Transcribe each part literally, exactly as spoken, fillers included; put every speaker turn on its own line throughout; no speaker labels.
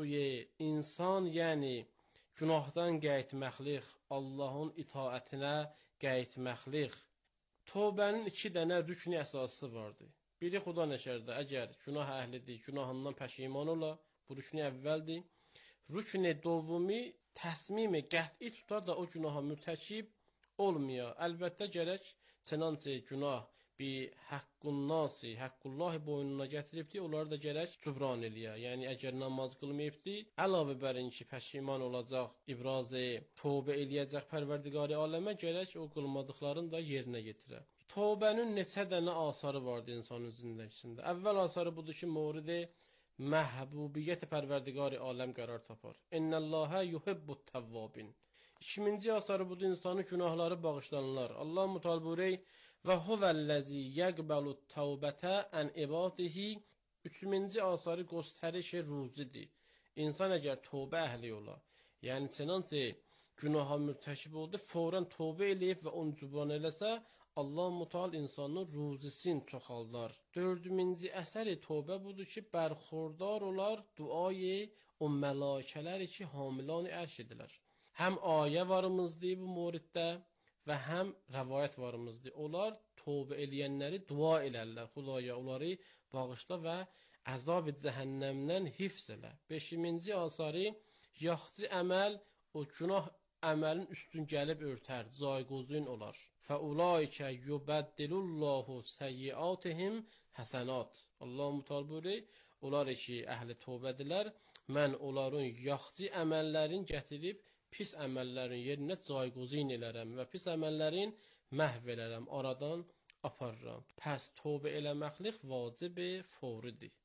suyu insan, yəni günahdan qayıtmaqlıq, Allahın itaətinə qayıtmaqlıq. Tövbənin iki dənə rükni əsası vardı. Biri Xuda nəşərdə, əgər günah əhlidir, günahından pəşiman ola, bu rükni əvvəldir. Rükni dovvumi təsmimi qəti tutar da o günaha mürtəkib olmuyor. Əlbəttə gərək çənançə günah bir haqqun nasi, haqqullahi boynuna gətiribdi, onları da gərək cübran eləyə. Yəni əgər namaz qılmayıbdı, əlavə bərin ki, pəşiman olacaq, ibrazı, tövbə eləyəcək Pərverdigari aləmə, gərək o qılmadıqlarını da yerinə yetirə. Tövbənin neçə dənə asarı vardı insanın zindəgisində. Əvvəl asarı budur ki, muridi məhbubiyyət Pərverdigari aləm qərar tapar. İnnəlləhə yuhibbut təvvabin. İkinci asarı budur, insanın günahları bağışlanırlar. Allah mütalburi və huvəlləzi yəqbəlut təvbətə ən ibadihi. Üçüncü asarı göstərişi ruzidir. İnsan əgər tövbə əhli ola, yəni çənançə günaha mürtəkib oldu, fौरən tövbə eləyib və onu cübran eləsə, Allah mutal insanın ruzisin çoxaldar. Dördüncü əsəri tövbə budur ki, bərxurdar olar duayı o mələkələri ki, hamilan ərş edilər. Həm ayə varımızdır bu muriddə və həm rəvayət varımızdır. Onlar tövbə eləyənləri dua elərlər. Xudaya onları bağışla və əzab-ı cəhənnəmdən hifz elə. Beşinci asarı yaxçı əməl o günah əməlin üstün gəlib örtər, zayqozun olar. Fəulaikə yubəddilullahu səyyiatihim həsənat. Allah mütalburi, onlar ki, əhli tövbədilər, mən onların yaxçı əməllərin gətirib, pis əməllərin yerinə zayqozun elərəm və pis əməllərin məhv elərəm, aradan aparıram. Pəs tövbə eləməklik vacibi fövridir.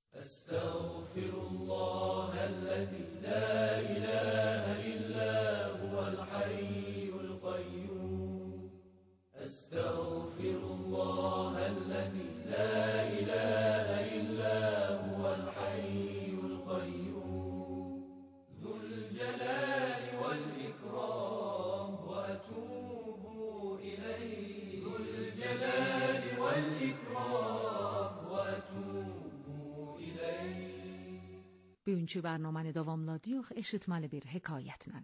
Estağfirullahəl-ləzi la iləhə illə huvəl-hayyul qayyum. Estağfirullahəl-ləzi la iləhə illə huvəl-hayyul qayyum. Zülcəlali vəl-ikram və ətubu iləyh. Zülcəlali vəl-ikram və ətubu.
Bugünkü برنامəni davamladıq, eşitməli bir hekayətlə.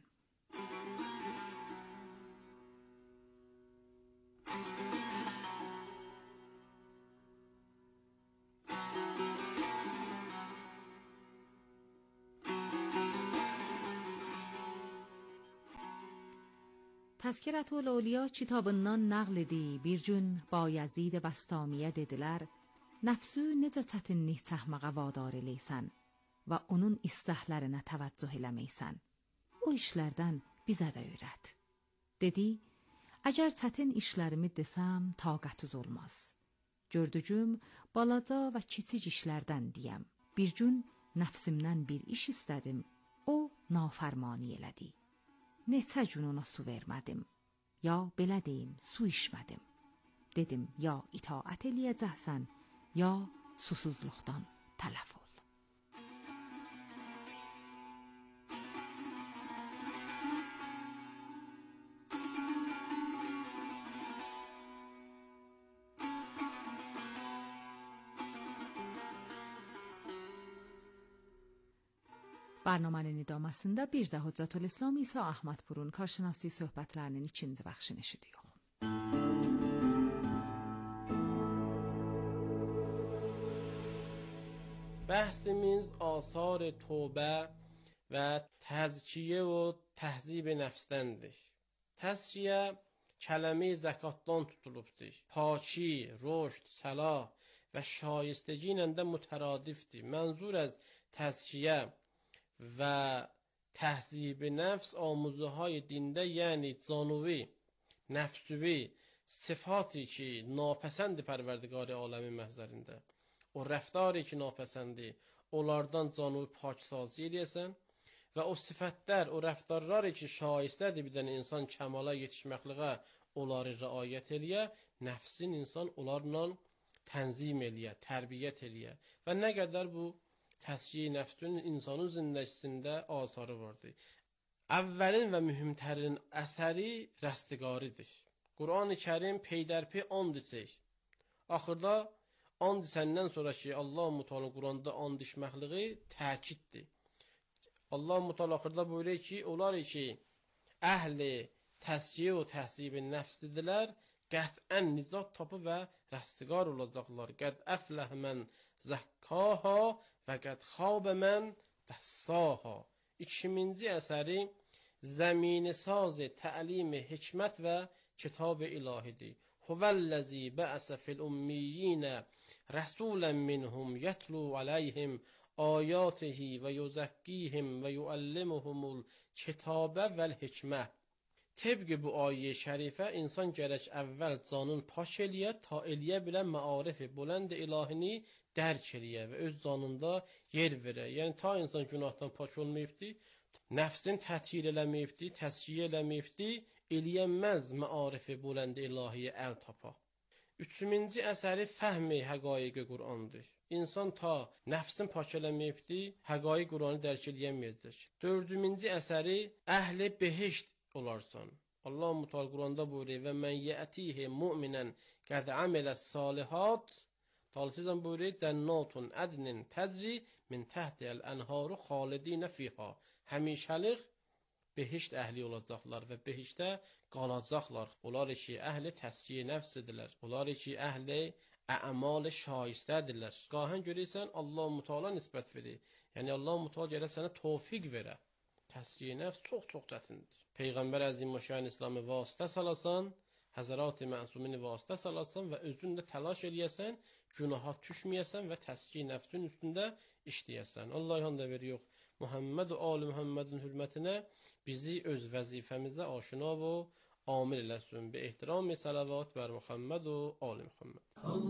Təzkirətül-Əvliya kitabından nəql idi. Bir gün Bayezid Bəstamiyə dedilər, nəfsü necə çətinlik çəkməyə vadar eləysən və onun istəklərinə təvəccüh eləməksən. O işlərdən bizə də öyrət. Dedi, əgər çətin işlərimi desəm, taqətüz olmaz. Gördüyüm balaca və kiçik işlərdən deyəm. Bir gün nəfsimdən bir iş istədim, o nafərmani elədi. Neçə gün ona su vermədim, ya belə deyim, su içmədim. Dedim, ya itaət eləyəcəksən, ya susuzluqdan tələf ol. برنامهnin idaməsində bir də Hüccətül-İslam İsa Əhmədpurun karşınası söhbətlərinin ikinci bəxşini eşidirik.
Bəhsimiz asar tövbə və təzkiyə və təhzib nəfsdəndir. Təzkiyə kələmi zəkatdan tutulubdur. Paki, rüşd, səlah və şayistəgi ilə də mütəradifdir. Mənzur az təzkiyə və təhzib-i nəfs amuzuhay dində, yəni canuvi, nəfsüvi, sifati ki, napəsəndi Pərverdigari aləmi məhzərində. O rəftarı ki, napəsəndi, onlardan canuvi paksazi eləyəsən və o sifətlər, o rəftarları ki, şaistədir bir dənə insan kəmala yetişməkliğə, onları rəayət eləyə, nəfsin insan onlarla tənzim eləyə, tərbiyyət eləyə və nə qədər bu təzkiyə nəfsün insanın zindəgisində asarı vardır. Əvvəlin və mühümtərin əsəri rəstiqaridir. Quran-ı Kərim peydərpey and içək. Axırda and içəndən sonra ki, Allah Mütəala Quranda and içməkliği təkiddir. Allah mütəlaxırda buyuruyor ki, onlar ki, əhli təskiyə və təhzibin nəfsdidilər, qətən nicat tapı və rəstiqar olacaqlar. Qəd əfləh mən zəkkaha və qəd xabə mən dəssaha. İkinci əsəri zəmini sazı təlim-i hikmət və kitab-ı ilahidir. Huvəl-ləzi bəəsə fil-ummiyyinə rəsulən minhum yətlu aləyhim ayatihi və yuzakkihim və yuallimuhumul kitabə vəl-hikmə. Təbqi bu ayə şərifə insan gərək əvvəl canın paş eləyə, ta eləyə bilən məarif-i bulənd ilahini dərk eləyə və öz canında yer verə. Yəni ta insan günahdan paş olmayıbdır, nəfsin təthir eləməyibdir, təskiyə eləməyibdir, eləyənməz məarif-i bulənd ilahiyə əl tapa. Üçüncü əsəri fəhmi həqaiqi Qur'andır. İnsan ta nəfsin pak eləməyibdir, həqaiq Qur'anı dərk eləyəməyəcək. Dördüncü əsəri əhli behişt olarsan. Allah Müteala Qur'anda buyuruyor və mən yətihi mu'minən qəd amiləs salihat. Talsizən buyuruyor cənnatun ədnin təzri min təhtiyəl ənharu xalidinə fiha. Həmişəlik behişt əhli olacaqlar və behiştə qalacaqlar. Onlar ki, əhli təskiyə nəfsidirlər. Onlar ki, əhli əmal şaistədirlər. Qahən görürsən, Allah Müteala nisbət verir. Yəni, Allah Müteala gələ sənə tövfiq verə. Təskiyə nəfs çox-çox çətindir. Peyğəmbər Əzimüşşan İslamı vasitə salasan, Həzrati Məsumini vasitə salasan və özün də təlaş eləyəsən, günaha düşməyəsən və təskiyə nəfsin üstündə işləyəsən. Allah hamd veriyor. Muhammed və Ali Muhammedin hürmətinə bizi öz vəzifəmizə aşina və amil eləsin. Bi ehtirami salavat bər Muhammed və Ali Muhammed.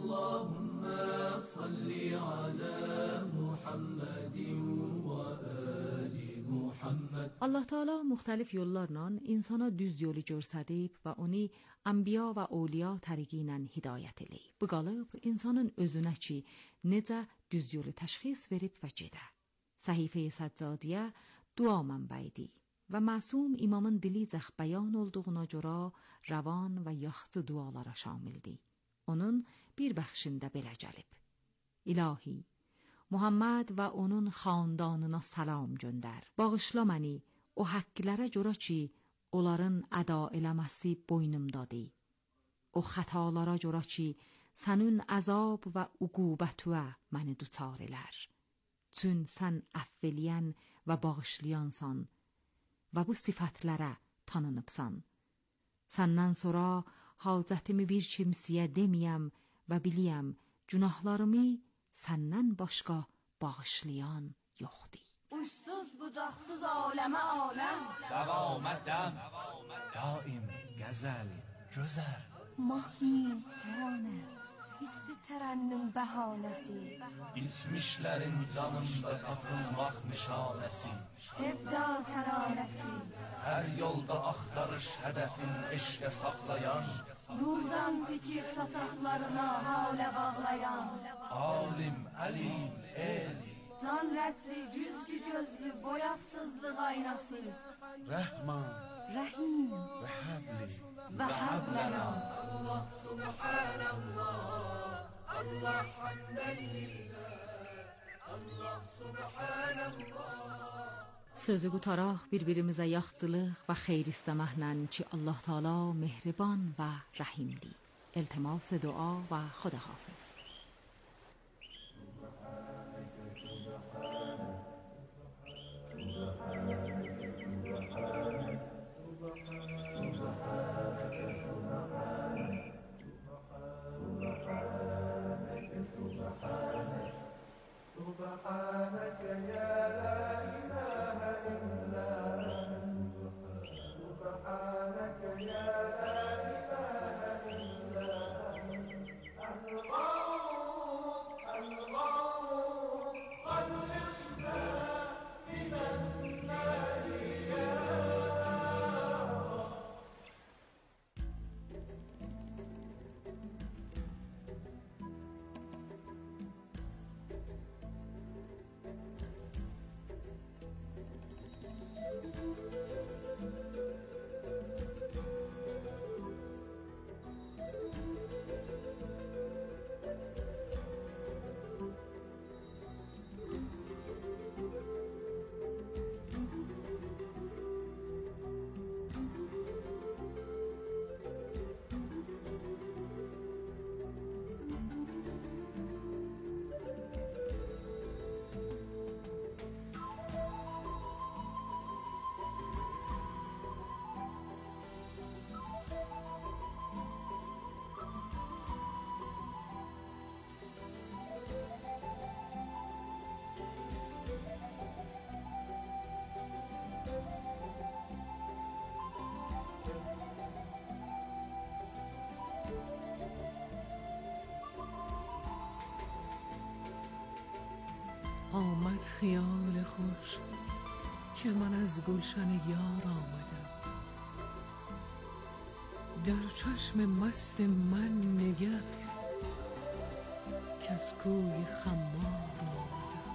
Allahümme salli ala Muhammedin və ali Muhammed.
Allah Teala müxtəlif yollarla insana düz yolu göstərib və onu anbiya və awliya təriqi ilə hidayət eləyib. Bu qalıb insanın özünə ki, necə düz yolu təşxis verib və gedə. Səhifə-i Səccadiyə dua mənbəyidir və məsum imamın dilicək bəyan olduğuna görə rəvan və yaxşı dualara şamildir. Onun bir bəxşində belə gəlib. İlahi, Muhammed və onun xandanına salam göndər. Bağışla məni o həqqlərə görə ki, onların əda eləməsi boynumdadır. O xətalara görə ki, sənin əzab və uqubətüə məni duçar elər. Çün sən əffəliyən və bağışlayansan və bu sifətlərə tanınıbsan. Səndən sonra hacətimi bir kimsiyə deməyəm və biliyəm, günahlarımı səndən başqa bağışlayan yoxdur.
Uçsuz bucaqsız aləmə aləm,
Dəvamətdən daim gəzəl, gözəl.
Mahni təranə, isti tərənnüm bəhanəsi,
İtmişlərin canında tapılmaq nişanəsi.
sevda təranəsi,
Hər yolda axtarış hədəfin eşqə saxlayan,
nurdan fikir sataqlarına halə bağlayan,
alim, əlim, el,
can rətli, güzgü gözlü, boyaqsızlıq aynası,
Rəhman
rəhim
və həbli
və həbləna.
Sözü qutaraq bir-birimizə yaxçılıq və xeyir istəməklə ki, Allah Teala mehriban və rəhimdir. İltimas dua və xudahafiz.
سبحانك يا لا إله إلا أنت سبحانك يا لا إله إلا أنت الغوث الغوث خلصنا من النار يا رب.
آمد خیال خوش که من از گلشن یار آمدم. در چشم مست من نگر که از کوی خمار آمدم.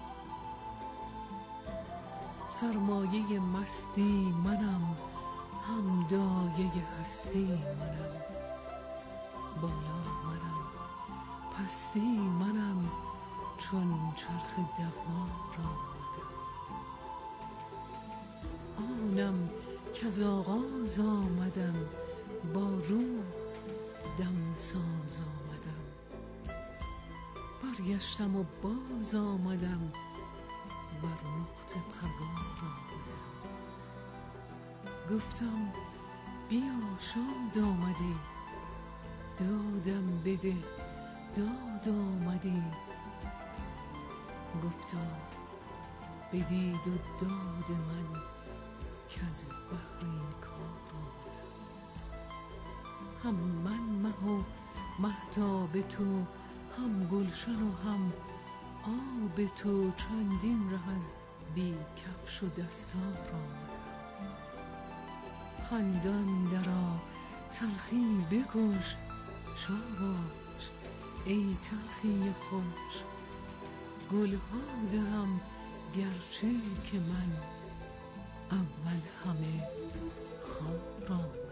سرمایه مستی منم، هم دایه هستی منم. بالا منم، پستی منم، چون چرخ دوار آمدم. آنم که از آغاز آمدم، با روح دم ساز آمدم. برگشتم و باز آمدم، بر نقطه پرگار آمدم. گفتم بیا شاد آمدی، دادم بده داد آمدی. گفتا بدید و داد من که از بحر این کار آمدم. هم من مه و مهتاب تو، هم گلشن و هم آب تو. چندین ره از بی کفش و دستار آمدم. خندان درآ تلخی بکش، شاباش ای تلخی خوش. گلها دهم گرچه که من اول همه خار آمدم.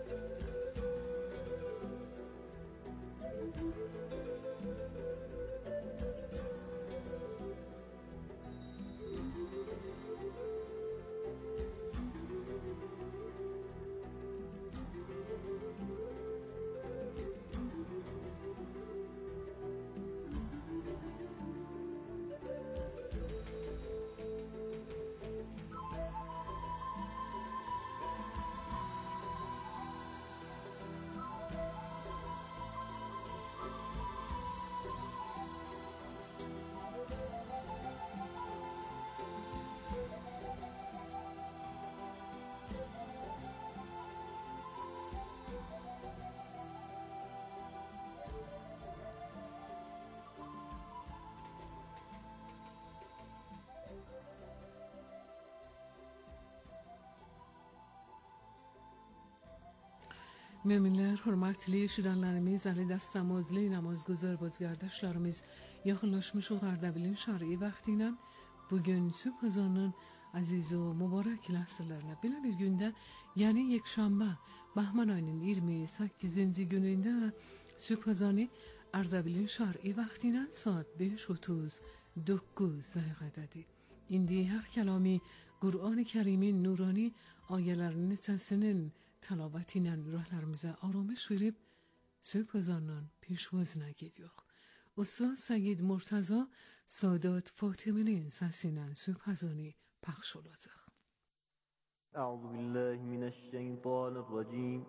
Müminler hürmetli şüdanlarımız, Ali dastamozli namazguzar bozgardashlarımız yaxınlaşmış o Ardabilin şar'i vaxtiyle bugün sübh azanın aziz o mübarek lahzalarına belə bir günde, yani yekşanba Bahman ayının iyirmi sekizinci gününde sübh azanı Ardabilin şar'i vaxtiyle saat beş otuz dokuz dəqiqədədir. İndi hər kəlami Qur'an-ı Kərimin nurani ayələrini səsinin təlavəti ilə ürəklərimizə aramış verib sübh azandan pişvazına gediyor. Ustad Səyyid Murtaza Sadat Fatiminin səsindən sübh azanı پخش olacaq.
أعوذ بالله من الشيطان الرجيم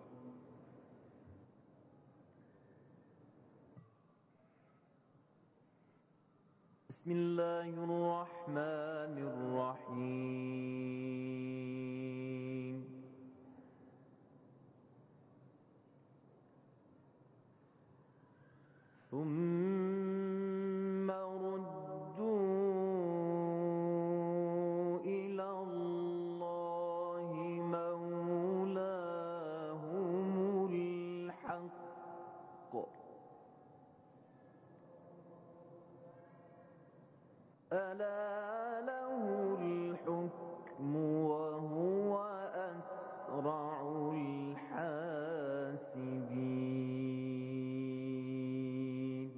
بسم الله الرحمن الرحيم ثم ردوا إلى الله مولاهم الحق ألا له الحكم وهو أسرع الحاسبين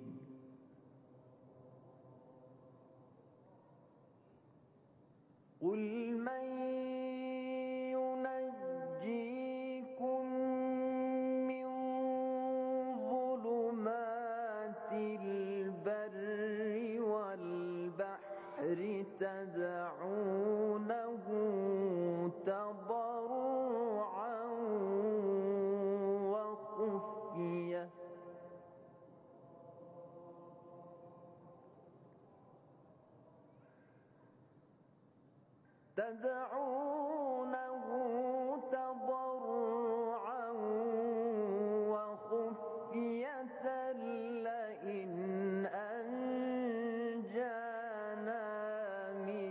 قل من ينجيكم من ظلمات البر والبحر تدعونه تضرعا وخفية تدعونه تضرعا وخفية لئن أنجانا من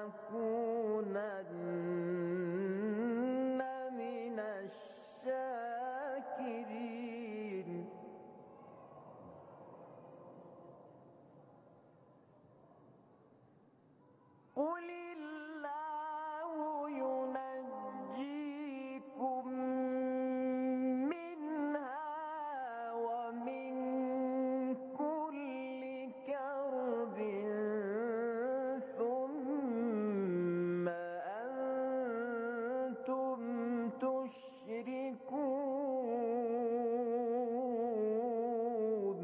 لتكونن من الشاكرين قل الله ينجيكم منها ومن كل كرب ثم أنتم تشركون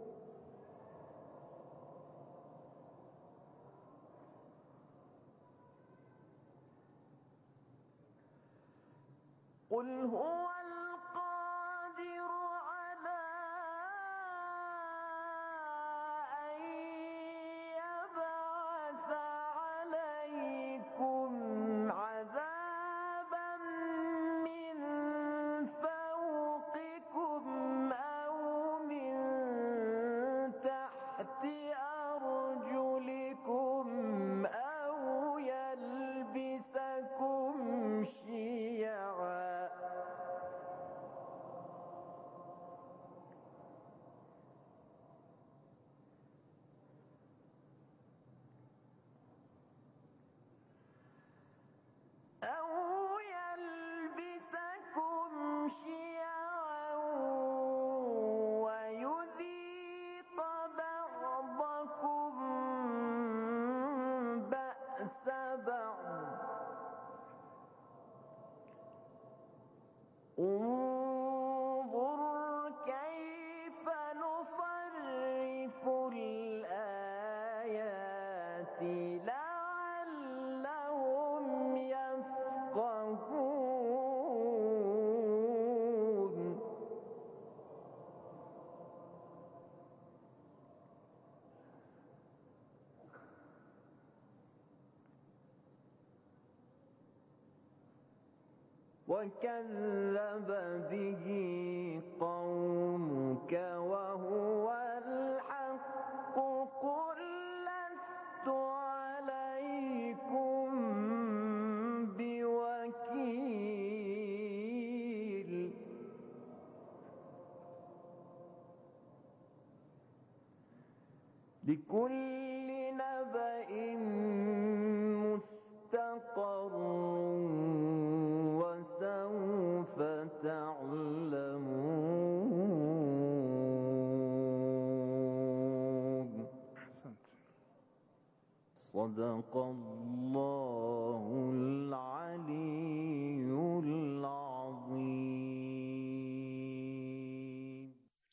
قل هو القادر على أن يبعث عليكم عذابا من فوقكم أو من تحت أرجلكم أو يلبسكم شيعا أو يلبسكم شيعا ويذيق بعضكم بأس بعض انظر كيف نصرف الآيات لعلهم يفقهون وكذب به قومك وهو الحق قل لست عليكم بوكيل لكل نبأ مستقر وسوف تعلمون.
أحسنت.
صدق الله العلي العظيم.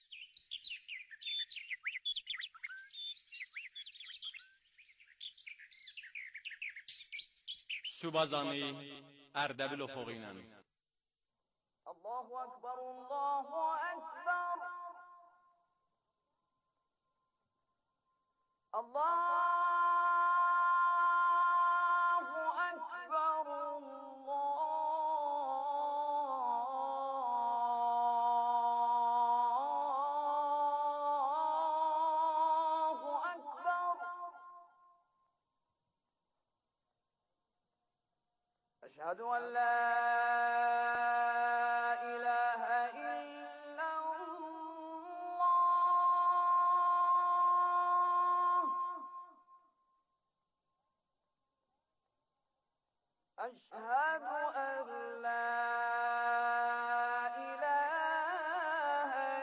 Subazani Erdebil Ofoğuyla.
Allahu Ekber, Allahu Ekber. Allahu Ekber, Allahu Ekber. Eşhedü en la ilahe illallah. Eşhedü en la ilahe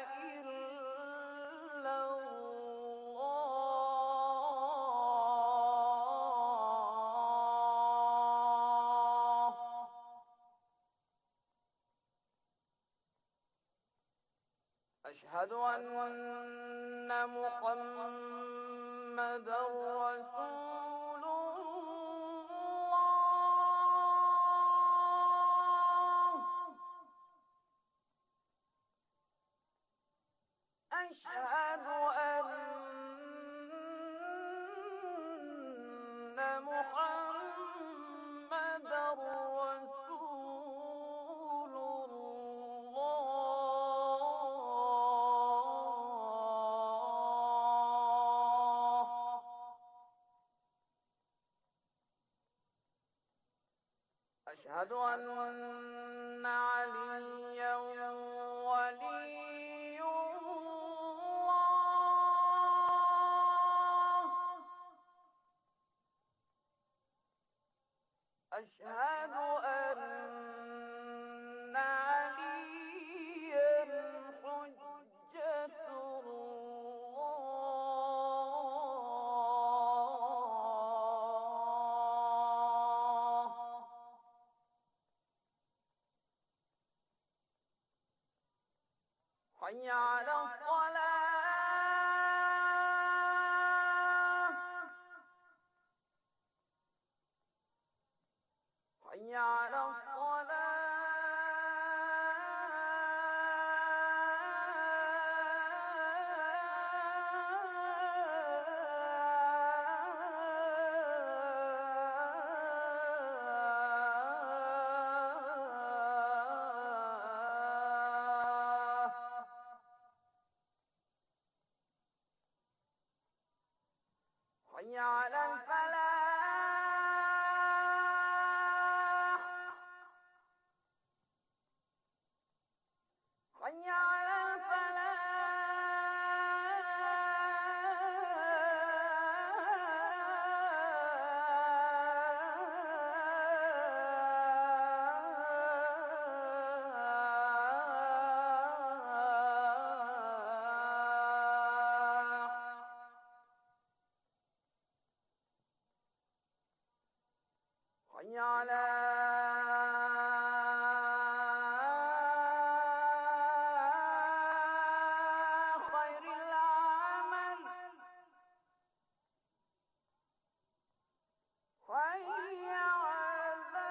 illallah. أشهد أن محمدا رسول الله. أشهد أن محمدا رسول الله. أشهد أن عليا ولي الله أشهد أن عليا حجة الله حي على الصلاة حي على الصلاة حي على الفلاح حي على الفلاح حي على خير العمل حي على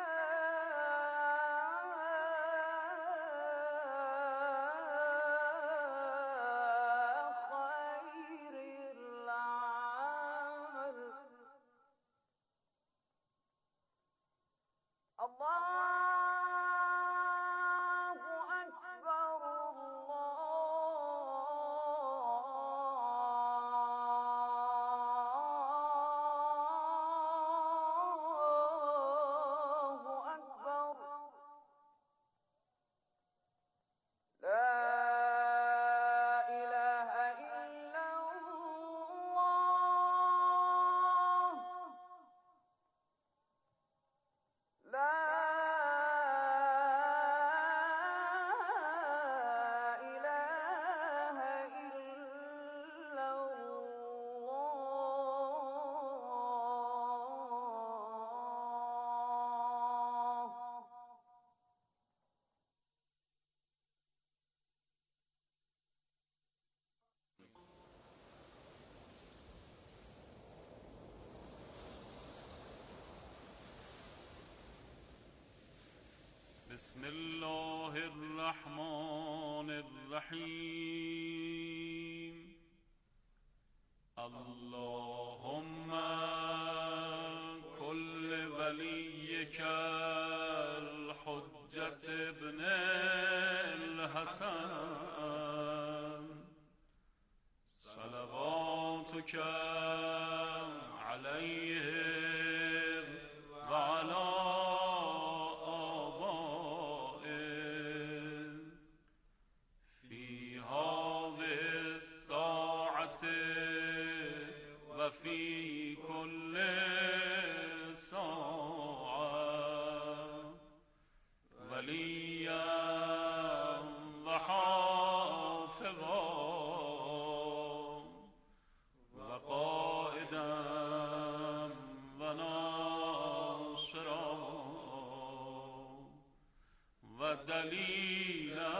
خير العمل الله أكبر الله أكبر لا إله إلا الله لا إله إلا الله
بسم الله الرحمن الرحيم اللهم كل وليك الحجة ابن الحسن صلواتك عليه وعلى وفي كل ساعة وليا وحافظا وقائدا وناصرا ودليلا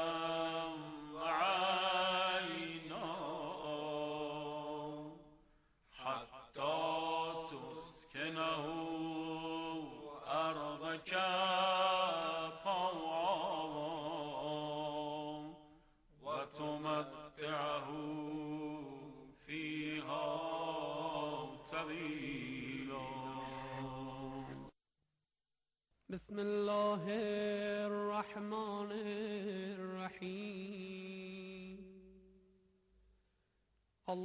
وعينا تسكنه أرضك طوعا وتمتعه فيها طويلا.
بسم الله الرحمن الرحيم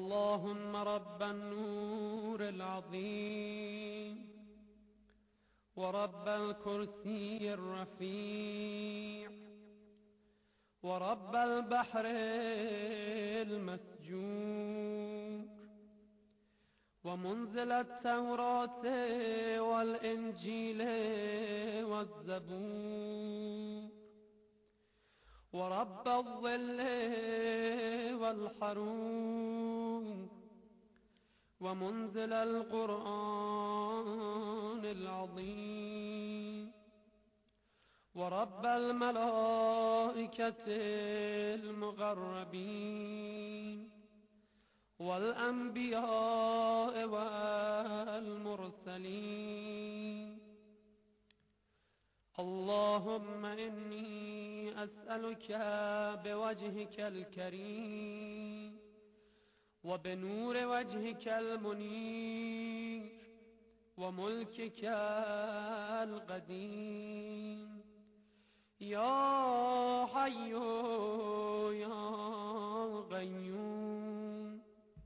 اللهم رب النور العظيم ورب الكرسي الرفيع ورب البحر المسجور ومنزل التوراة والإنجيل والزبور ورب الظل والحرور ومنزل القرآن العظيم ورب الملائكة المقربين والأنبياء والمرسلين. اللهم إني أسألك بوجهك الكريم وبنور وجهك المنير وملكك القديم يا حي يا قيوم،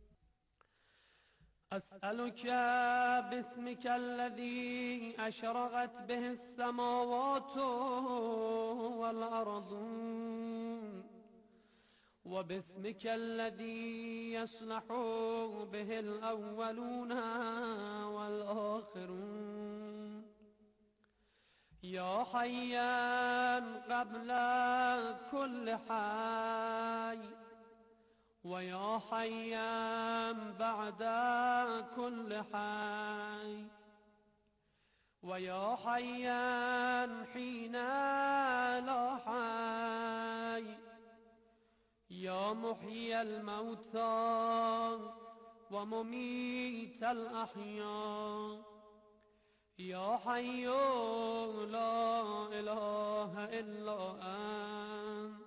أسألك باسمك الذي أشرقت به السماوات والأرض وباسمك الذي يصلح به الأولون والآخرون، يا حيا قبل كل حي ويا حيا بعد كل حي ويا حيا حين لا حي، يا محيي الموتى ومميت الأحياء، يا حي لا إله إلا أنت.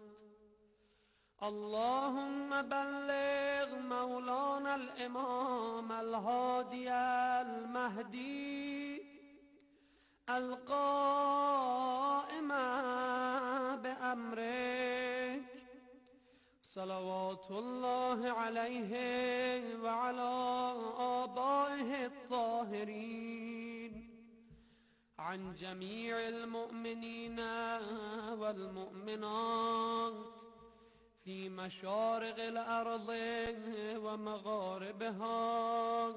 اللهم بلغ مولانا الإمام الهادي المهدي القائم بأمرك صلوات الله عليه وعلى آبائه الطاهرين عن جميع المؤمنين والمؤمنات في مشارق الأرض ومغاربها،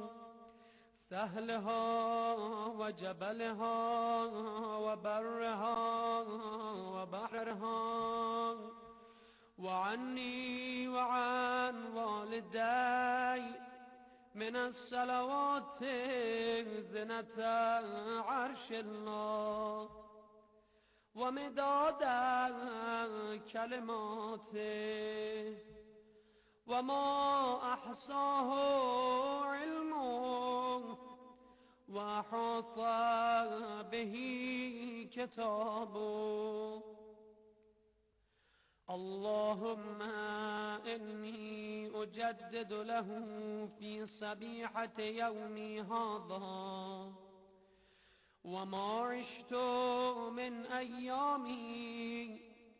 سهلها وجبلها وبرها وبحرها، وعني وعن والدي من الصلوات زنة عرش الله ومداد كلماته وما أحصاه علمه وأحاط به كتابه. اللهم إني أجدد له في صبيحة يومي هذا وما عشت من أيامي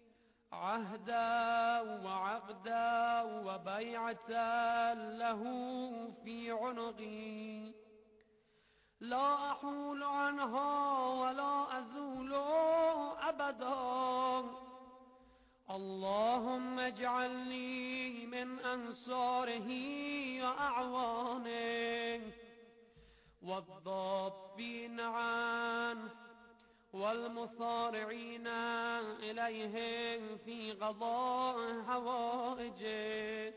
عهدا وعقدا وبيعة له في عنقي لا أحول عنها ولا أزول أبدا. اللهم اجعلني من أنصاره وأعوانه والضابين عنه والمصارعين إليه في قضاء حوائجه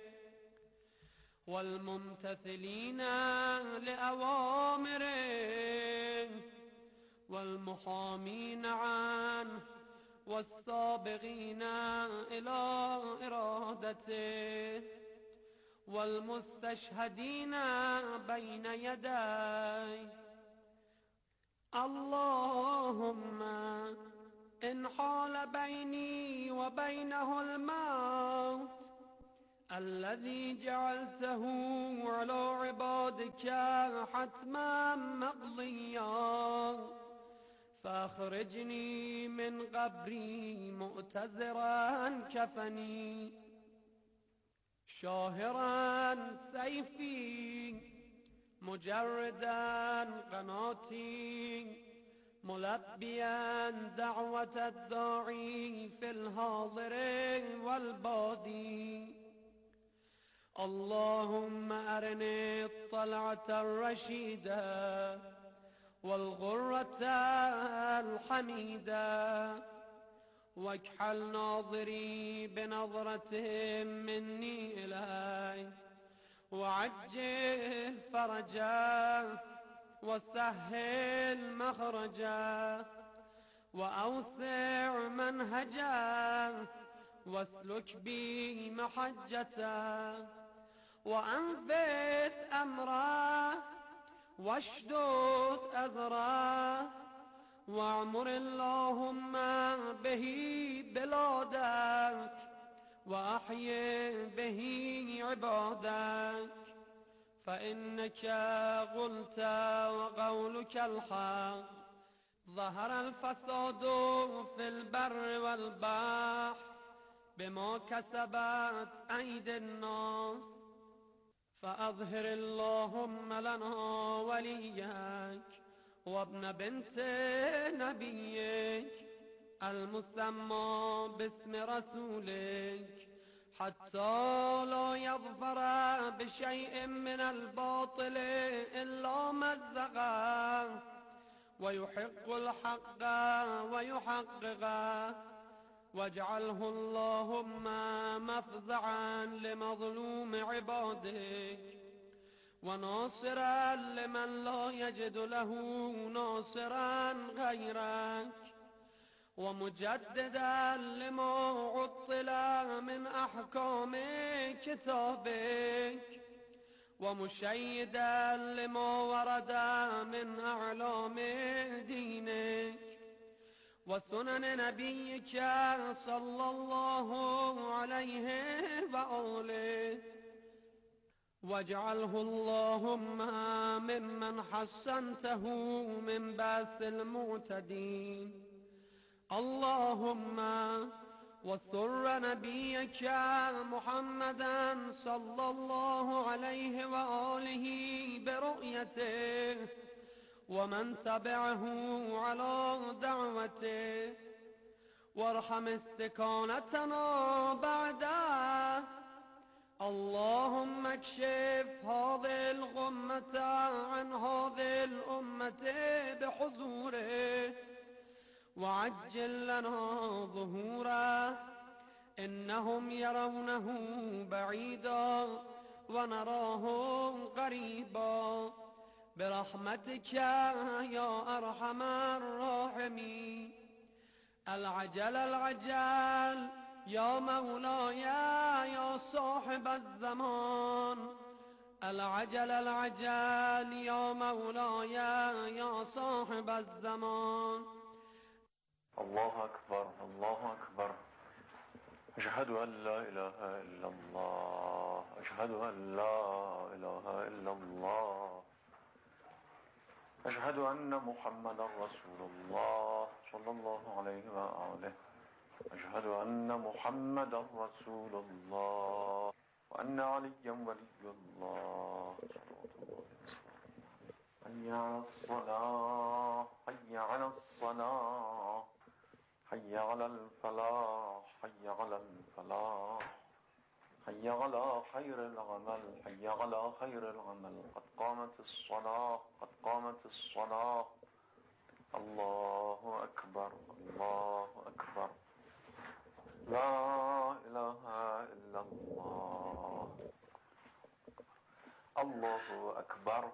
والممتثلين لأوامره والمحامين عنه والسابقين إلى إرادته والمستشهدين بين يديه. اللهم إن حال بيني وبينه الموت الذي جعلته على عبادك حتما مقضيا فأخرجني من قبري مؤتزرا كفني شاهرا سيفي مجردا قناتي ملبيا دعوة الداعي في الحاضر والبادي. اللهم أرني الطلعة الرشيدة والغرة الحميدة، واكحل ناظري بنظرتهم مني إليك، وعجل فرجا وسهل مخرجا، وأوسع منهجا واسلك بي محجتا، وأنفت أمرا واشدد أزرا، واعمر اللهم به بلادك، وأحيي به عبادك، فإنك قلت وقولك الحق. ظهر الفساد في البر والبحر بما كسبت أيدي الناس، فأظهر اللهم لنا وليك وابن بنت نبيك المسمى باسم رسولك، حتى لا يظفر بشيء من الباطل إلا مزقه، ويحق الحق ويحققه، واجعله اللهم مفزعا لمظلوم عبادك، وناصرا لمن لا يجد له ناصرا غيرك، ومجددا لما عطل من أحكام كتابك، ومشيدا لما ورد من أعلام دينك وسنن نبيك صلى الله عليه وآله، واجعله اللهم ممن حسنته من بأس المعتدين. اللهم وسر نبيك محمدا صلى الله عليه وآله برؤيته، ومن تبعه على دعوته، وارحم استكانتنا بعده. اللهم اكشف هذه الغمة عن هذه الأمة بحضوره، وعجل لنا ظهوره، إنهم يرونه بعيدا ونراه قريبا، برحمتك يا أرحم الراحمين. العجل العجل يا مولاي يا صاحب الزمان، العجل العجل يا مولاي يا صاحب الزمان.
الله أكبر الله أكبر. أشهد أن لا إله إلا الله، أشهد أن لا إله إلا الله، أشهد أن محمد رسول الله صلى الله عليه وآله، أشهد أن محمد رسول الله، وأن عليا ولي الله. حي على الصلاة حي على الصلاة، حي على الفلاح حي على الفلاح، حي على خير العمل حي على خير العمل. قد قامت الصلاة قد قامت الصلاة. الله أكبر الله أكبر. لا إله إلا الله. الله أكبر.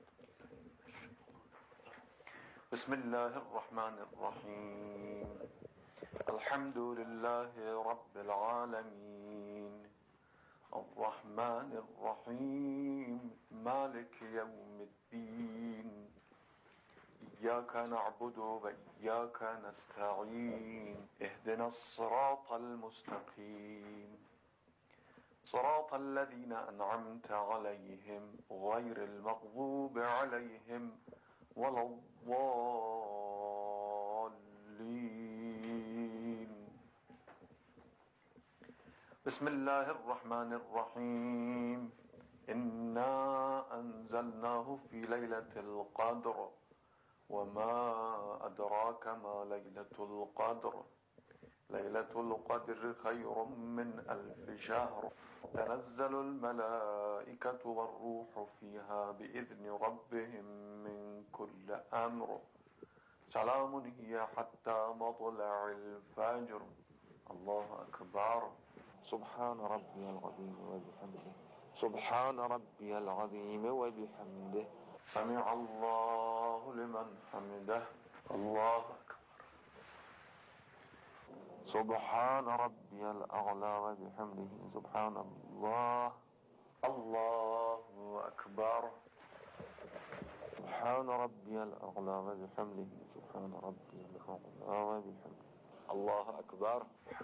بسم الله الرحمن الرحيم. الحمد لله رب العالمين، الرحمن الرحيم، مالك يوم الدين، إياك نعبد وإياك نستعين، اهدنا الصراط المستقيم، صراط الذين أنعمت عليهم غير المغضوب عليهم ولا الضالين. بسم الله الرحمن الرحيم. إنا أنزلناه في ليلة القدر وما أدراك ما ليلة القدر ليلة القدر خير من ألف شهر تنزل الملائكة والروح فيها بإذن ربهم من كل أمر سلام هي حتى مطلع الفجر. الله أكبر. سبحان ربي العظيم وبحمده سبحان ربي العظيم وبحمده سمع الله لمن حمده. الله أكبر. سبحان ربي الأعلى وبحمده سبحان الله. الله أكبر. سبحان ربي الأعلى وبحمده سبحان ربي الأعلى وبحمده. الله أكبر.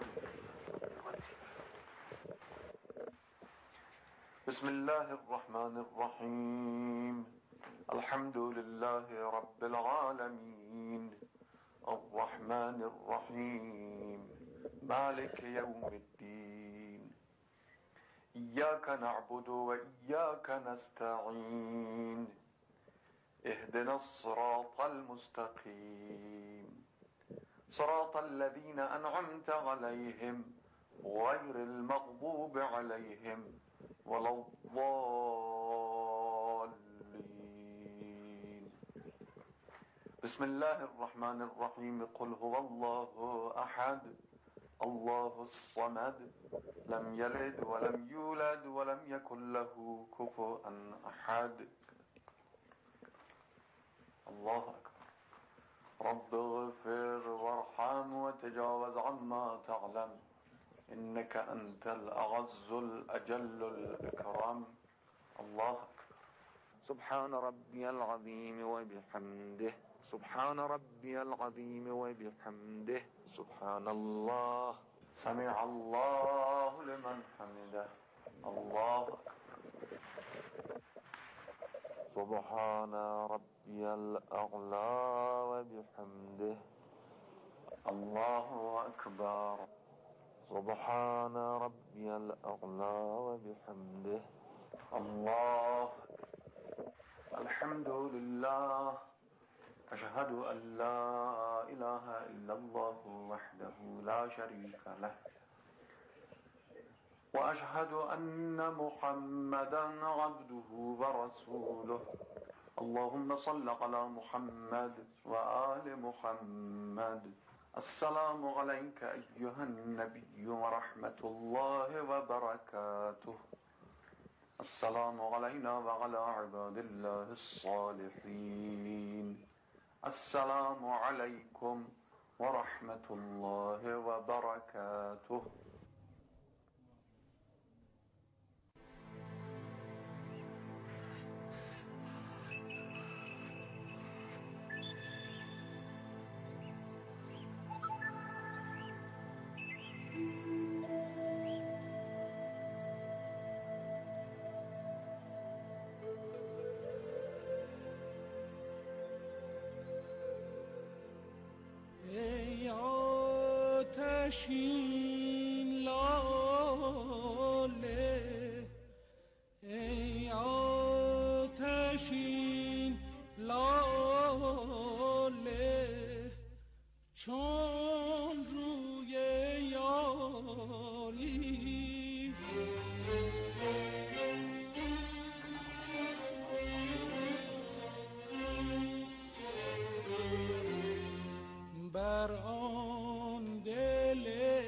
بسم الله الرحمن الرحيم. الحمد لله رب العالمين الرحمن الرحيم مالك يوم الدين إياك نعبد وإياك نستعين اهدنا الصراط المستقيم صراط الذين أنعمت عليهم غير المغضوب عليهم ولا الضالين. بسم الله الرحمن الرحيم. قل هو الله أحد الله الصمد لم يلد ولم يولد ولم يكن له كفوا أحد. الله أكبر. رب اغفر وارحم وتجاوز عما تعلم إنك أنت الأعز الأجل الأكرم. الله أكبر. سبحان ربي العظيم وبحمده سبحان ربي العظيم وبحمده سبحان الله. سمع الله لمن حمده. الله أكبر. سبحان ربي الأعلى وبحمده. الله أكبر. سبحان ربي الأعلى وبحمده. الله. الحمد لله. أشهد أن لا إله إلا الله وحده لا شريك له وأشهد أن محمدا عبده ورسوله. اللهم صل على محمد وآل محمد. السلام عليك أيها النبي ورحمة الله وبركاته. السلام علينا وعلى عباد الله الصالحين. السلام عليكم ورحمة الله وبركاته.
آتشین لاله ای آتشین لاله چون روی یاری بر آن دل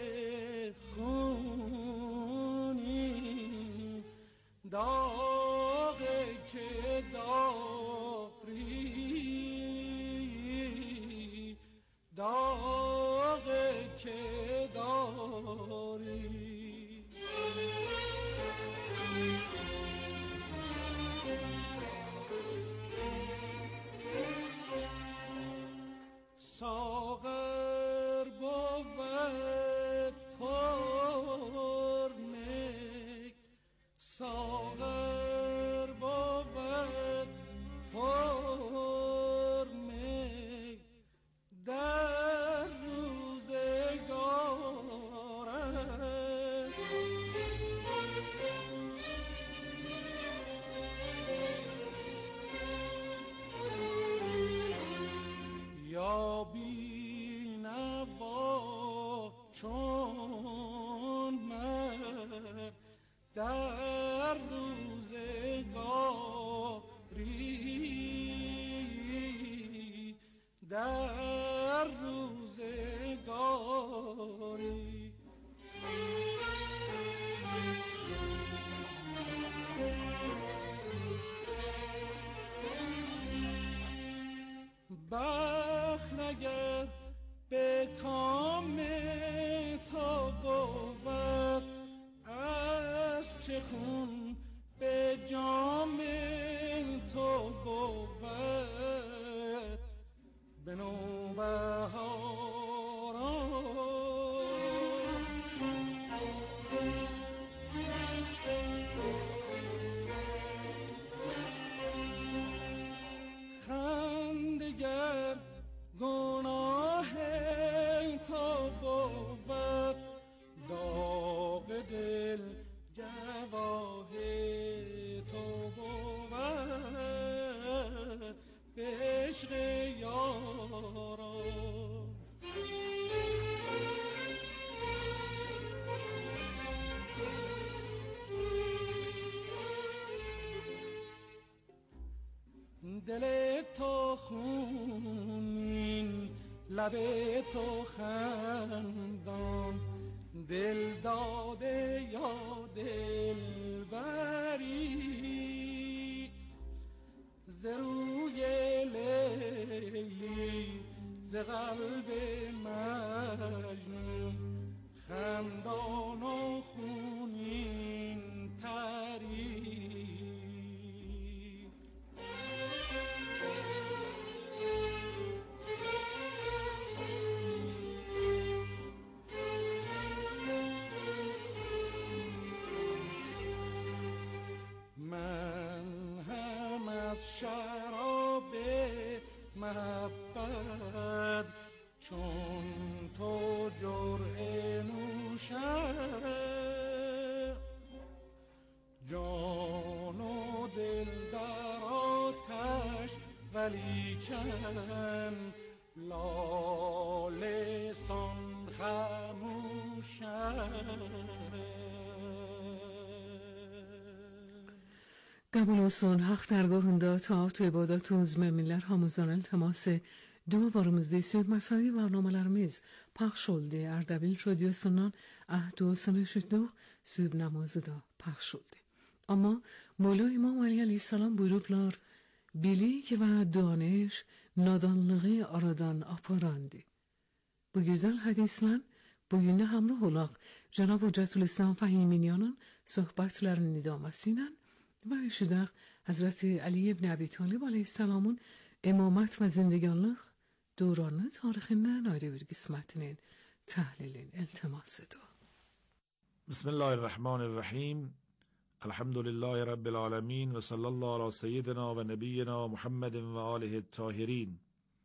خونی داغ که داری داغ در روزگاری. بخل اگر به کام تو بود، از چه خون به جام تو بود. به نوبهاران خندگر گناه تو بود، داغ دل گواه تو بود. به عشق یاران دل تو خونین، لب تو خندان، دل داده یا دل بری. ز روی لیلی ز قلب مجنون، خندان و خونین تری. شراب محبت چون تو جرعه نوشم، جان و دل در آتش ولیکن لاله سان خموشم.
قبول حسن حق درگاهنده تا تو عبادات و zməminlər hamızdan iltimas dua varımızda söz məsai barnamələrimiz pəxş oldu. Ərdəbil radiosundan əhd و sənəşüddük süb namazı da pəxş oldu. Amma Mola İmam Ali aleyhisselam buyurublar, bilik və danış nadanlığı aradan aparandı. Bu güzel hadislə bugün də həmrah olaq Cənab Hüccətülislam Fəhiminiyanın söhbətlərinin idaməsi ilə و eşidək Hazreti Ali ibn Abi Talib aleyhisselamın imamət və zindəganlıq dövrünü tarixindən ayrı bir qismətinin təhlilin iltimasıdır.
بسم الله الرحمن الرحیم. الحمد لله رب العالمین و صلی الله علی سیدنا و نبینا محمد و آله الطاهرین.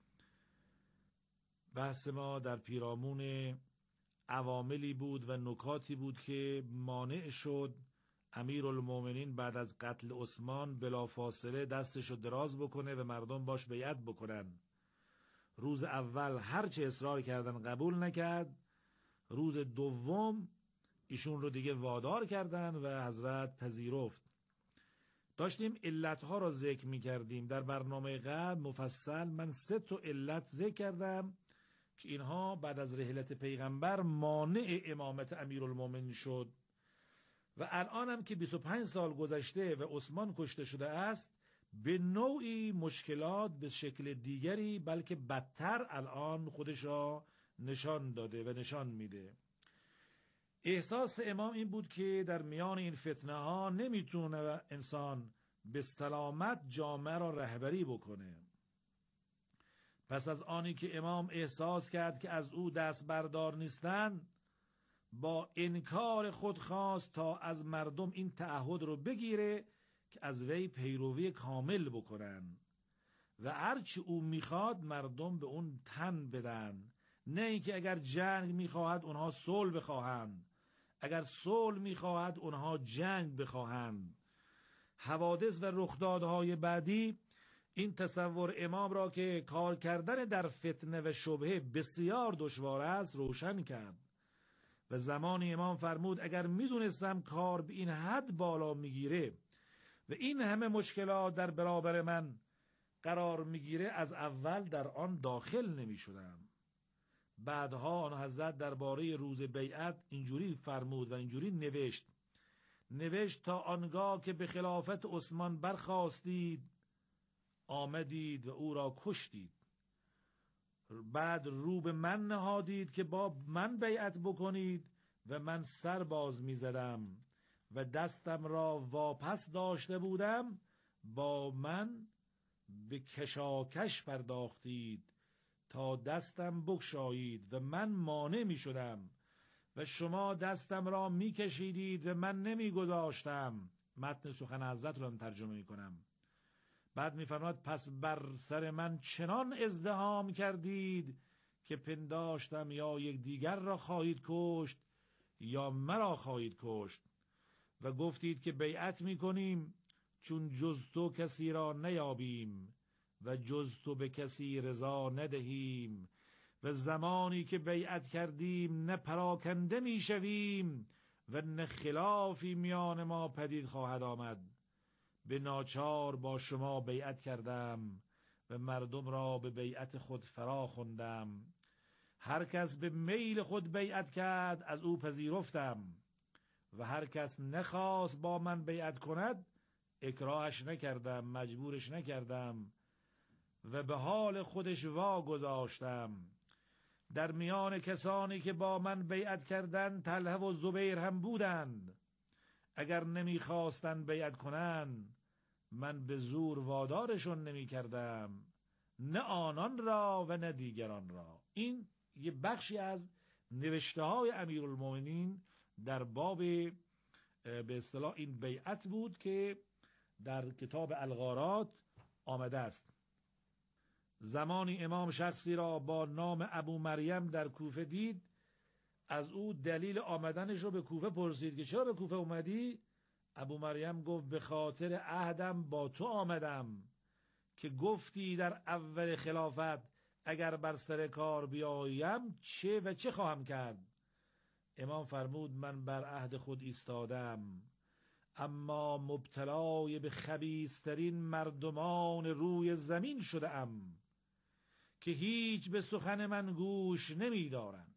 بحث ما در پیرامون عواملی بود و نکاتی بود که مانع شد امیرالمومنین بعد از قتل عثمان بلافاصله دستشو دراز بکنه و مردم باش بیعت بکنن. روز اول هرچه اصرار کردن قبول نکرد، روز دوم ایشون رو دیگه وادار کردن و حضرت پذیرفت. داشتیم علتها را ذکر می کردیم. در برنامه قبل مفصل من سه تا علت ذکر کردم که اینها بعد از رحلت پیغمبر مانع امامت امیرالمومنین شد و الان هم که بیست و پنج سال گذشته و عثمان کشته شده است، به نوعی مشکلات به شکل دیگری بلکه بدتر الان خودش را نشان داده و نشان میده. احساس امام این بود که در میان این فتنه ها نمیتونه انسان به سلامت جامعه را رهبری بکنه. پس از آنی که امام احساس کرد که از او دست بردار نیستن، با انکار خود خواست تا از مردم این تعهد رو بگیره که از وی پیروی کامل بکنن و هرچی او میخواد مردم به اون تن بدن، نه اینکه اگر جنگ میخواهد اونها صلح بخواهند، اگر صلح میخواهد اونها جنگ بخواهند. حوادث و رخدادهای بعدی این تصور امام را که کار کردن در فتنه و شبهه بسیار دشوار است روشن کرد و زمانی امام فرمود اگر میدونستم کار به این حد بالا میگیره و این همه مشکلات در برابر من قرار میگیره از اول در آن داخل نمی شدم. بعدها آن حضرت درباره روز بیعت اینجوری فرمود و اینجوری نوشت نوشت تا آنگاه که به خلافت عثمان برخاستید آمدید و او را کشتید، بعد رو به من نهادید که با من بیعت بکنید و من سر باز می زدم و دستم را واپس داشته بودم، با من به کشاکش پرداختید تا دستم بگشایید و من مانع می شدم و شما دستم را می کشیدید و من نمی گذاشتم. متن سخن حضرت را ترجمه می کنم. بعد می فرماید پس بر سر من چنان ازدحام کردید که پنداشتم یا یک دیگر را خواهید کشت یا مرا خواهید کشت و گفتید که بیعت می کنیم چون جز تو کسی را نیابیم و جز تو به کسی رضا ندهیم و زمانی که بیعت کردیم نه پراکنده می شویم و نه خلافی میان ما پدید خواهد آمد. به ناچار با شما بیعت کردم و مردم را به بیعت خود فرا خوندم. هر کس به میل خود بیعت کرد از او پذیرفتم و هر کس نخواست با من بیعت کند اکراهش نکردم، مجبورش نکردم و به حال خودش وا گذاشتم. در میان کسانی که با من بیعت کردند طلحه و زبیر هم بودند. اگر نمیخواستن بیعت کنن من به زور وادارشون نمی کردم، نه آنان را و نه دیگران را. این یه بخشی از نوشته های امیرالمومنین در باب به اصطلاح این بیعت بود که در کتاب الغارات آمده است. زمانی امام شخصی را با نام ابو مریم در کوفه دید، از او دلیل آمدنش رو به کوفه پرسید که چرا به کوفه اومدی؟ ابو مریم گفت به خاطر عهدم با تو آمدم که گفتی در اول خلافت اگر بر سر کار بیایم چه و چه خواهم کرد. امام فرمود من بر عهد خود ایستادم، اما مبتلای به خبیثترین مردمان روی زمین شده ام که هیچ به سخن من گوش نمی دارند.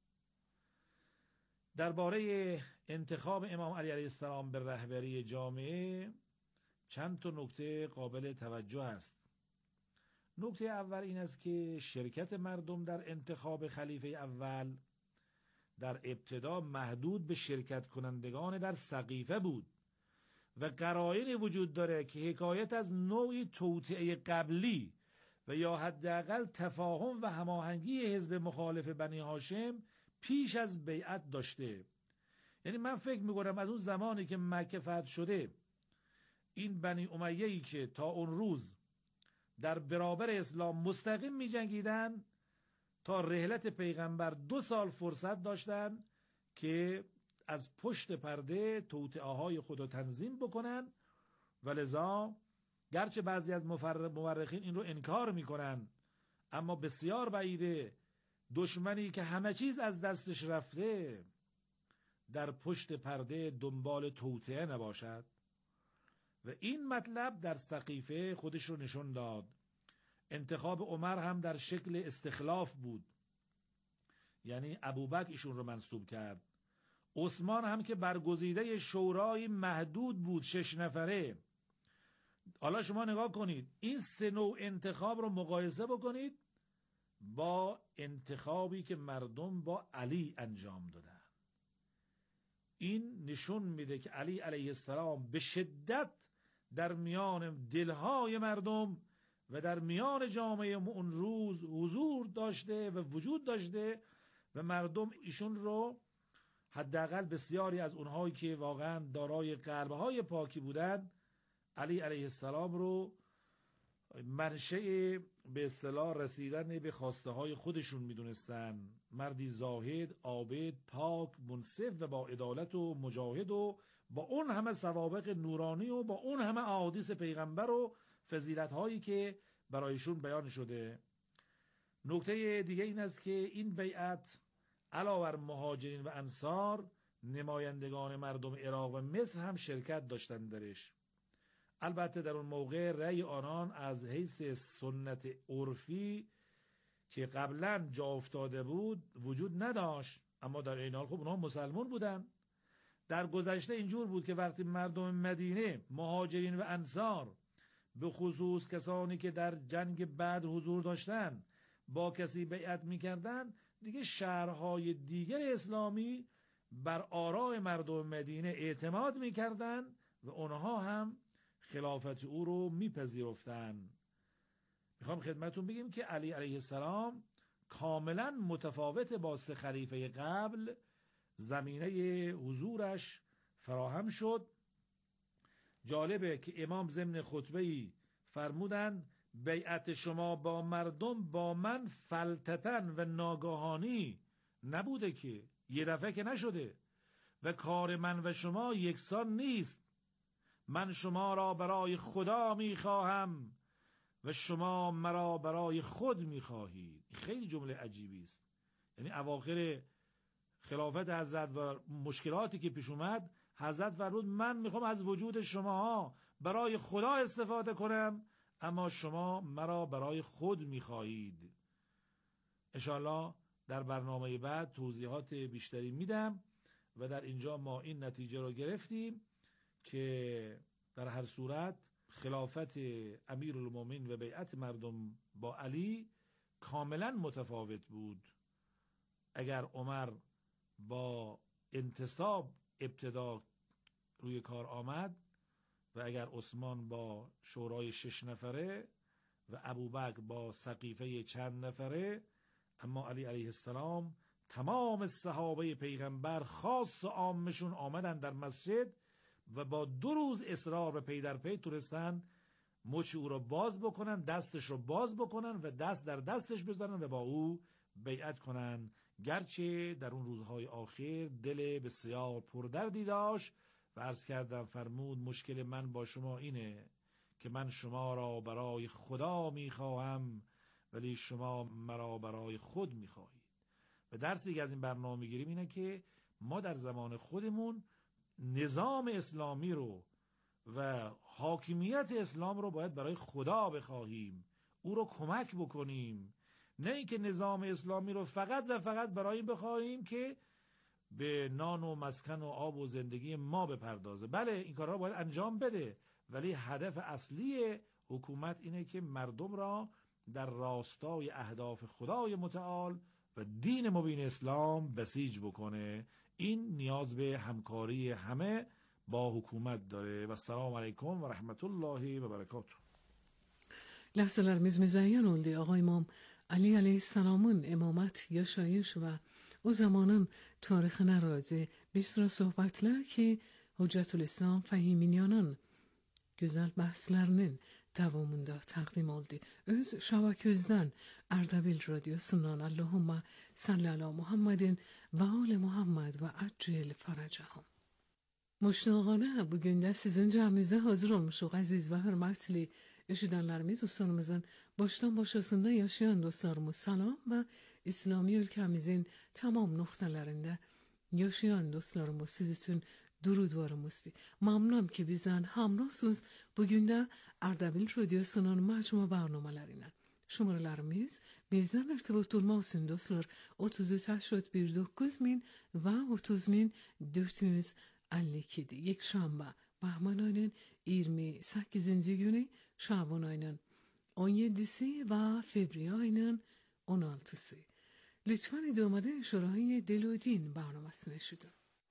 درباره انتخاب امام علی علیه السلام به رهبری جامعه چند تا نکته قابل توجه است. نکته اول این است که شرکت مردم در انتخاب خلیفه اول در ابتدا محدود به شرکت کنندگان در سقیفه بود و قرائنی وجود داره که حکایت از نوعی توطئه قبلی و یا حداقل تفاهم و هماهنگی حزب مخالف بنی هاشم پیش از بیعت داشته. یعنی من فکر میکنم از اون زمانی که مکه فتح شده این بنی امیه‌ای که تا اون روز در برابر اسلام مستقیم می جنگیدن تا رحلت پیغمبر دو سال فرصت داشتن که از پشت پرده توطئه های خود رو تنظیم بکنن و لذا گرچه بعضی از مورخین این رو انکار میکنن اما بسیار بعیده دشمنی که همه چیز از دستش رفته در پشت پرده دنبال توطئه نباشد و این مطلب در سقیفه خودش رو نشون داد. انتخاب عمر هم در شکل استخلاف بود، یعنی ابوبکر ایشون رو منصوب کرد. عثمان هم که برگزیده شورای محدود بود، شش نفره. حالا شما نگاه کنید این سه نوع انتخاب رو مقایسه بکنید با انتخابی که مردم با علی انجام دادن. این نشون میده که علی علیه السلام به شدت در میان دلهای مردم و در میان جامعه اون روز حضور داشته و وجود داشته و مردم ایشون رو حداقل بسیاری از اونهایی که واقعا دارای قلبهای پاکی بودن علی علیه السلام رو منشأ به اصطلاح رسیدن به خواسته های خودشون میدونستن. مردی زاهد، عابد، پاک، منصف و با عدالت و مجاهد و با اون همه سوابق نورانی و با اون همه احادیث پیغمبر و فضیلت هایی که برایشون بیان شده. نکته دیگه این است که این بیعت علاوه بر مهاجرین و انصار نمایندگان مردم عراق و مصر هم شرکت داشتن درش. البته در اون موقع رأی آنان از حیث سنت عرفی که قبلا جا افتاده بود وجود نداشت، اما در این حال خب اونها مسلمان بودن. در گذشته اینجور بود که وقتی مردم مدینه، مهاجرین و انصار، به خصوص کسانی که در جنگ بدر حضور داشتن، با کسی بیعت میکردن، دیگه شهرهای دیگر اسلامی بر آراء مردم مدینه اعتماد میکردن و اونها هم خلافت او رو میپذیرفتن. میخوام خدمتون بگیم که علی علیه السلام کاملا متفاوت با سه خلیفه قبل زمینه حضورش فراهم شد. جالبه که امام ضمن خطبه‌ای فرمودن بیعت شما با مردم با من فلتتن و ناگاهانی نبوده، که یه دفعه که نشده، و کار من و شما یکسان نیست. من شما را برای خدا میخواهم و شما مرا برای خود میخواهید. خیلی جمله عجیبی است. یعنی اواخر خلافت حضرت و مشکلاتی که پیش اومد، حضرت فرمود من میخوام از وجود شماها برای خدا استفاده کنم، اما شما مرا برای خود میخواهید. انشاءالله در برنامه بعد توضیحات بیشتری میدم و در اینجا ما این نتیجه رو گرفتیم که در هر صورت خلافت امیرالمومنین و بیعت مردم با علی کاملا متفاوت بود. اگر عمر با انتصاب ابتدا روی کار آمد و اگر عثمان با شورای شش نفره و ابوبکر با سقیفه چند نفره، اما علی علیه السلام تمام صحابه پیغمبر خاص و عامشون آمدن در مسجد و با دو روز اصرار و پی در پی تونستن مچ او رو باز بکنن، دستش رو باز بکنن و دست در دستش بزنن و با او بیعت کنن، گرچه در اون روزهای آخر دل بسیار پردردی داشت و عرض کردم فرمود مشکل من با شما اینه که من شما را برای خدا میخواهم ولی شما مرا برای خود میخواهید. و درسی که از این برنامه میگیریم اینه که ما در زمان خودمون نظام اسلامی رو و حاکمیت اسلام رو باید برای خدا بخواهیم، او رو کمک بکنیم، نه اینکه نظام اسلامی رو فقط و فقط برای این بخواهیم که به نان و مسکن و آب و زندگی ما بپردازه. بله این کارها باید انجام بده، ولی هدف اصلی حکومت اینه که مردم را در راستای اهداف خدای متعال و دین مبین اسلام بسیج بکنه. این نیاز به همکاری همه با حکومت داره. و السلام علیکم و رحمت الله و برکاته.
Ləhsələrimiz müzəyyən oldu. Ağa İmam Ali Aleyhisselamın imamət yaşayış və o zamanın tarixinə raci bir sıra söhbətlər ki, Hüccətül-İslam Fəhiminiyanın gözəl bəhslərinin davamında təqdim oldu. Öz şəbəkəmizdən Ərdəbil radiosundan Allahumma salli ala Muhammedin və ali Muhammed və accil faracahum. Müştaqanə bugün də sizin cəmimizə hazır olmuşuq əziz və hörmətli eşidənlərimiz, dostlarımızın başdan başasında yaşayan dostlarımız salam və İslami ülkəmizin tamam nöqtələrində yaşayan dostlarımız siz üçün durudvarımızdır. Mamnunam ki bizden hamrosunuz. Bugün de Ardabil Radyosu'nun məcmua barnamələrinin. Şumaralarımız bizden irtibat durmaq üçün dostlar otuz üç هشتاد bir dokuz min və otuz min dörd yüz əlli ikidir. Yekşanbə Bahman ayının iyirmi səkkizinci günü, Şaban ayının on yedisi və Fevri ayının on altısı. Lütfen idamede şurayı Dil و Din barnamasını eşidin.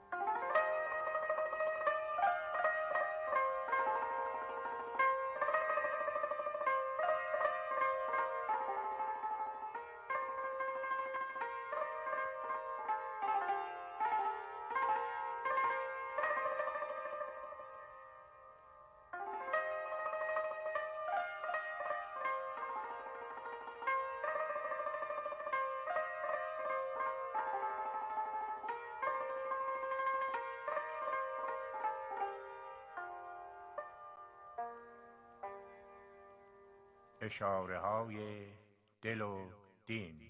اشاره های دل و دین.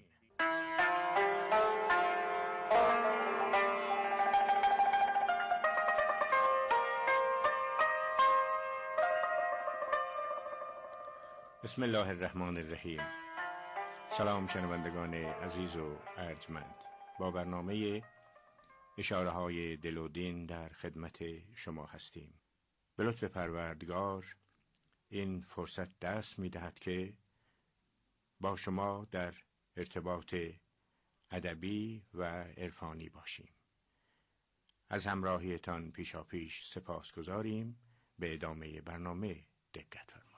بسم الله الرحمن الرحیم. سلام شنوندگان عزیز و ارجمند، با برنامه اشاره های دل و دین در خدمت شما هستیم. به لطف پروردگار این فرصت دست می دهد که با شما در ارتباط ادبی و عرفانی باشیم. از همراهیتان پیشا پیش سپاس گذاریم. به ادامه برنامه دقت فرمایید.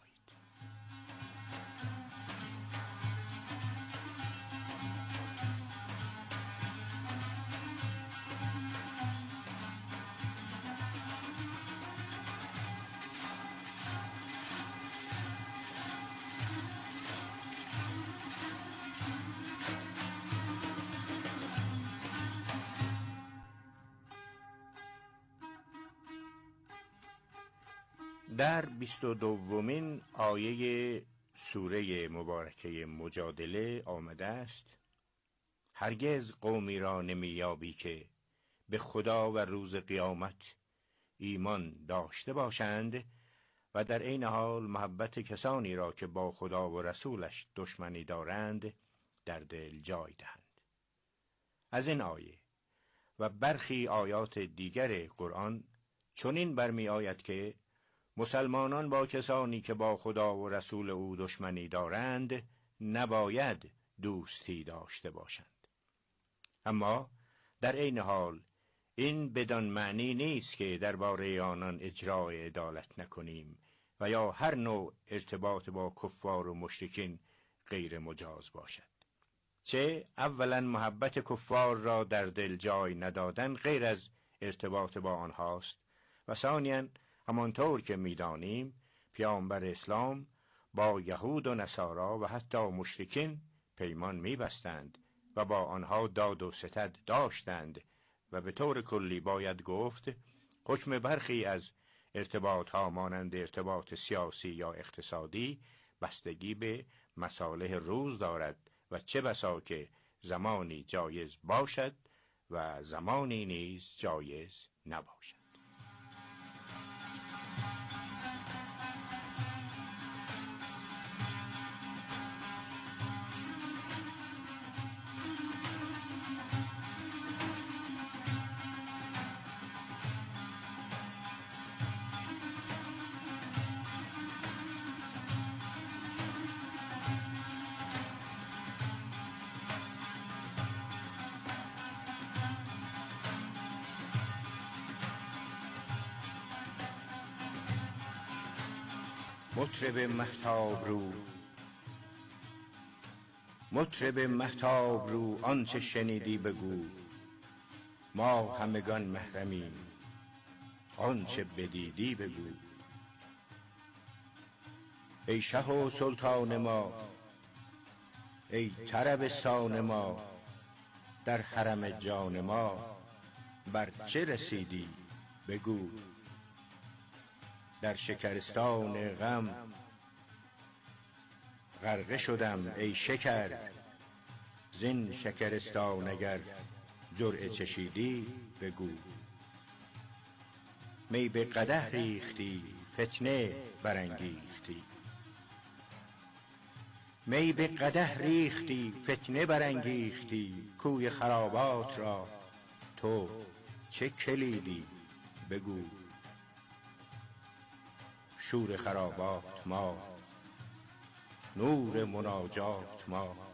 در بیست و دومین آیه سوره مبارکه مجادله آمده است: هرگز قومی را نمیابی که به خدا و روز قیامت ایمان داشته باشند و در عین حال محبت کسانی را که با خدا و رسولش دشمنی دارند در دل جای دهند. از این آیه و برخی آیات دیگر قرآن چنین برمی آید که مسلمانان با کسانی که با خدا و رسول او دشمنی دارند نباید دوستی داشته باشند. اما در عین حال این بدان معنی نیست که درباره آنان اجرای عدالت نکنیم و یا هر نوع ارتباط با کفار و مشرکین غیر مجاز باشد. چه اولا محبت کفار را در دل جای ندادن غیر از ارتباط با آنهاست و ثانیاً همانطور که می‌دانیم پیامبر اسلام با یهود و نصارا و حتی مشرکین پیمان می‌بستند و با آنها داد و ستد داشتند و به طور کلی باید گفت حکم برخی از ارتباط‌ها مانند ارتباط سیاسی یا اقتصادی بستگی به مصالح روز دارد و چه بسا که زمانی جایز باشد و زمانی نیز جایز نباشد. مطرب مهتاب رو مطرب مهتاب رو آنچه شنیدی بگو، ما همگان محرمیم آنچه بدیدی بگو. ای شه و سلطان ما، ای طربستان ما، در حرم جان ما بر چه رسیدی بگو. در شکرستان غم غرقه شدم ای شکر، زین شکرستان اگر جرعه چشیدی بگو. می به قدح ریختی فتنه برانگیختی، می به قدح ریختی فتنه برانگیختی، کوی خرابات را تو چه کلیدی بگو. شور خرابات ما، نور مناجات ما،